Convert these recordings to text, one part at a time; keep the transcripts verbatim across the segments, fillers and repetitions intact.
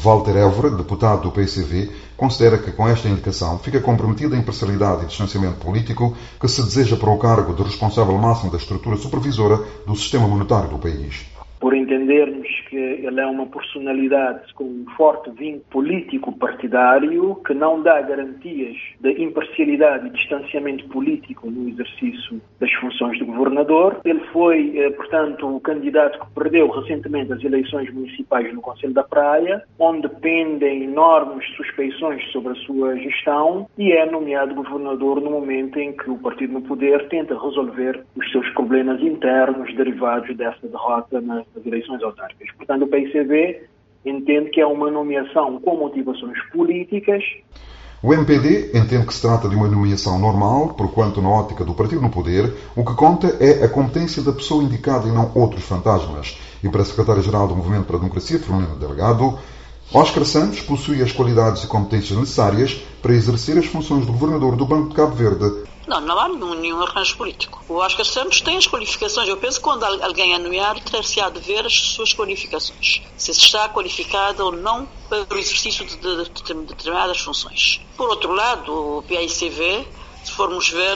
Walter Évora, deputado do P C V, considera que com esta indicação fica comprometida a imparcialidade e distanciamento político que se deseja para o cargo de responsável máximo da estrutura supervisora do sistema monetário do país. Por entendermos que ele é uma personalidade com um forte vínculo político-partidário que não dá garantias de imparcialidade e distanciamento político no exercício das funções de governador. Ele foi, portanto, o candidato que perdeu recentemente as eleições municipais no Concelho da Praia, onde pendem enormes suspeições sobre a sua gestão, e é nomeado governador no momento em que o partido no poder tenta resolver os seus problemas internos derivados dessa derrota na das eleições autárquicas. Portanto, o P I C V entende que é uma nomeação com motivações políticas. O M P D entende que se trata de uma nomeação normal, porquanto na ótica do partido no poder, o que conta é a competência da pessoa indicada e não outros fantasmas. E para a secretária-geral do Movimento para a Democracia, Filomena Delgado, Óscar Santos possui as qualidades e competências necessárias para exercer as funções de governador do Banco de Cabo Verde. Não, não há nenhum, nenhum arranjo político. O Óscar Santos tem as qualificações. Eu penso que quando alguém é nomeado, ter-se-á de ver as suas qualificações. Se está qualificado ou não para o exercício de, de, de, de determinadas funções. Por outro lado, o P I C V, se formos ver,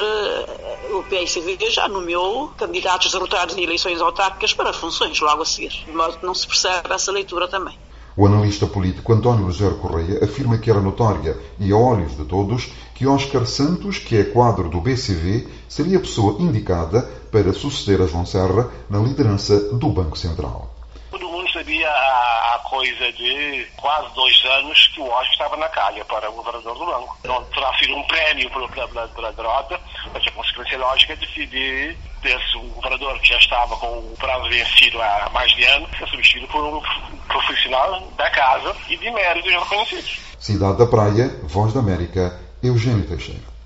o P I C V já nomeou candidatos derrotados em eleições autárquicas para funções logo a seguir. De modo que não se percebe essa leitura também. O analista político António Rogério Correia afirma que era notória, e a olhos de todos, que Óscar Santos, que é quadro do B C V, seria a pessoa indicada para suceder a João Serra na liderança do Banco Central. Todo mundo sabia há coisa de quase dois anos que o Óscar estava na calha para o governador do banco. Não terá sido um prémio pela, pela, pela derrota, mas a consequência lógica é decidir desse um governador que já estava com o prazo vencido há mais de ano, ser substituído por um profissional da casa e de méritos reconhecidos. Cidade da Praia, Voz da América, Eugênio Teixeira.